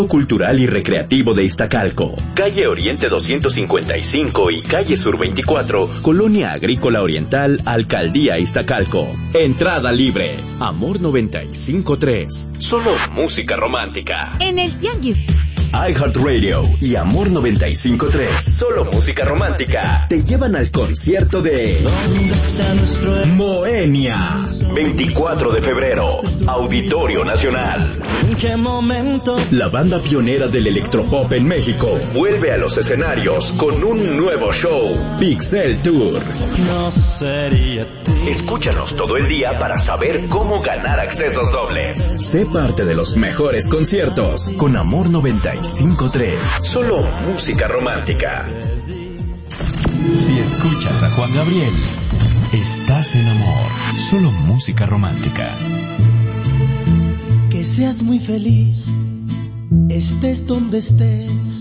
Cultural y Recreativo de Iztacalco, calle Oriente 255 y calle Sur 24, Colonia Agrícola Oriental, Alcaldía Iztacalco. Entrada libre. Amor 95.3. Solo música romántica. En el Tianguis iHeartRadio y Amor 95.3, solo música romántica, te llevan al concierto de Moenia. 24 de febrero, Auditorio Nacional. ¿En qué momento? La banda pionera del electropop en México vuelve a los escenarios con un nuevo show, Pixel Tour. No sería tú. Escúchanos todo el día para saber cómo ganar accesos dobles. Sé parte de los mejores conciertos con Amor 95.3. Solo música romántica. Si escuchas a Juan Gabriel, estás en amor. Solo música romántica. Que seas muy feliz, estés donde estés.